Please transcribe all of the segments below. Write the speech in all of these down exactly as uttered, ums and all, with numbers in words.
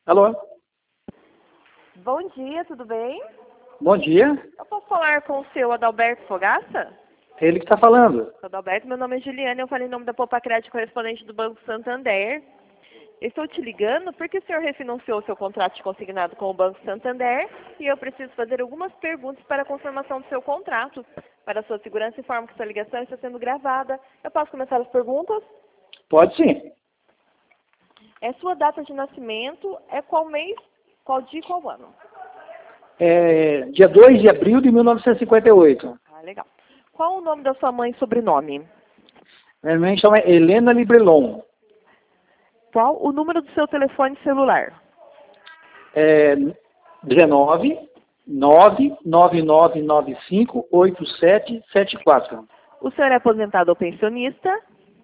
Alô? Bom dia, tudo bem? Bom dia. Eu posso falar com o seu Adalberto Fogaça? Ele que está falando. Adalberto, meu nome é Juliana, eu falo em nome da Poupa Crédito, correspondente do Banco Santander. Estou te ligando porque o senhor refinanciou seu contrato de consignado com o Banco Santander e eu preciso fazer algumas perguntas para a confirmação do seu contrato. Para sua segurança, informo que sua ligação está sendo gravada. Eu posso começar as perguntas? Pode sim. É sua data de nascimento, é qual mês, qual dia e qual ano? É dia dois de abril de mil novecentos e cinquenta e oito. Ah, legal. Qual o nome da sua mãe e sobrenome? Minha mãe chama Helena Librelon. Qual o número do seu telefone celular? É dezenove, nove nove nove nove cinco, oito sete sete quatro. O senhor é aposentado ou pensionista?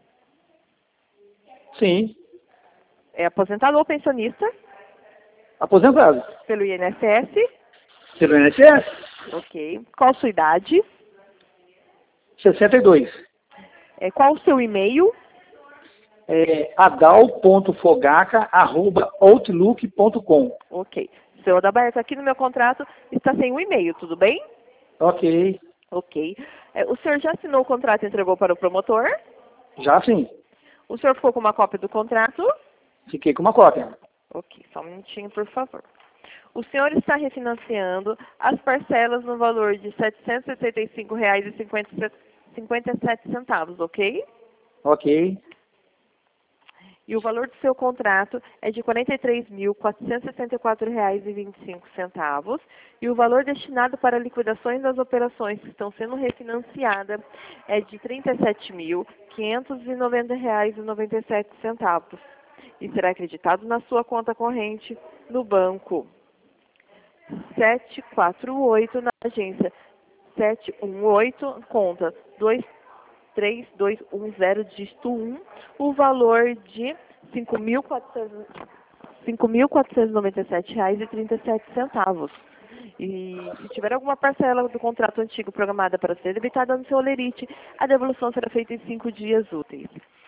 Sim. É aposentado ou pensionista? Aposentado. Pelo I N S S? Pelo I N S S? Ok. Qual a sua idade? sessenta e dois. É, qual o seu e-mail? É adal ponto fogaca arroba outlook ponto com. Ok. Seu Adalberto, aqui no meu contrato está sem o e-mail, tudo bem? Ok. Ok. É, o senhor já assinou o contrato e entregou para o promotor? Já sim. O senhor ficou com uma cópia do contrato? Fiquei com uma cópia. Ok, só um minutinho, por favor. O senhor está refinanciando as parcelas no valor de setecentos e setenta e cinco reais e cinquenta e sete centavos, ok? Ok. E o valor do seu contrato é de quarenta e três mil, quatrocentos e sessenta e quatro reais e vinte e cinco centavos. E o valor destinado para liquidações das operações que estão sendo refinanciadas é de trinta e sete mil, quinhentos e noventa reais e noventa e sete centavos. E será acreditado na sua conta corrente no banco sete quatro oito, na agência sete um oito, conta dois três dois um zero, dígito um, o valor de cinco mil quatrocentos e noventa e sete reais e trinta e sete centavos. E se tiver alguma parcela do contrato antigo programada para ser debitada no seu olerite, a devolução será feita em cinco dias úteis.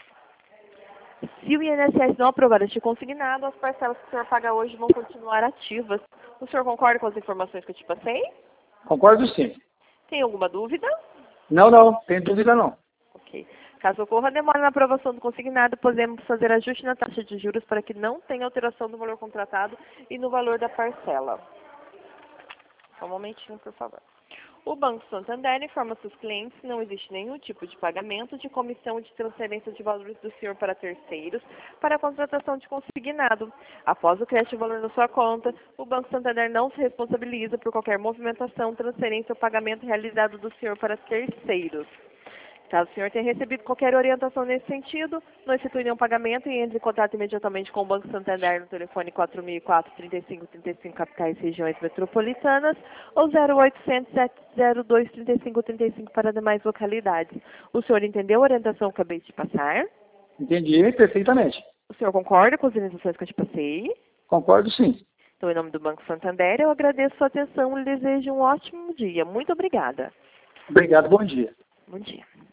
Se o I N S S não aprovar este consignado, as parcelas que o senhor paga hoje vão continuar ativas. O senhor concorda com as informações que eu te passei? Concordo sim. Tem alguma dúvida? Não, não. Tem dúvida não. Ok. Caso ocorra demora na aprovação do consignado, podemos fazer ajuste na taxa de juros para que não tenha alteração do valor contratado e no valor da parcela. Só um momentinho, por favor. O Banco Santander informa seus clientes que não existe nenhum tipo de pagamento de comissão de transferência de valores do senhor para terceiros para a contratação de consignado. Após o crédito de valor na sua conta, o Banco Santander não se responsabiliza por qualquer movimentação, transferência ou pagamento realizado do senhor para terceiros. Caso o senhor tenha recebido qualquer orientação nesse sentido, não efetue nenhum pagamento e entre em contato imediatamente com o Banco Santander no telefone quatro mil e quatro, trinta e cinco, trinta e cinco, capitais e regiões metropolitanas, ou zero oitocentos, sete zero dois, trinta e cinco, trinta e cinco para demais localidades. O senhor entendeu a orientação que eu acabei de passar? Entendi perfeitamente. O senhor concorda com as orientações que eu te passei? Concordo sim. Então, em nome do Banco Santander, eu agradeço a sua atenção e lhe desejo um ótimo dia. Muito obrigada. Obrigado, bom dia. Bom dia.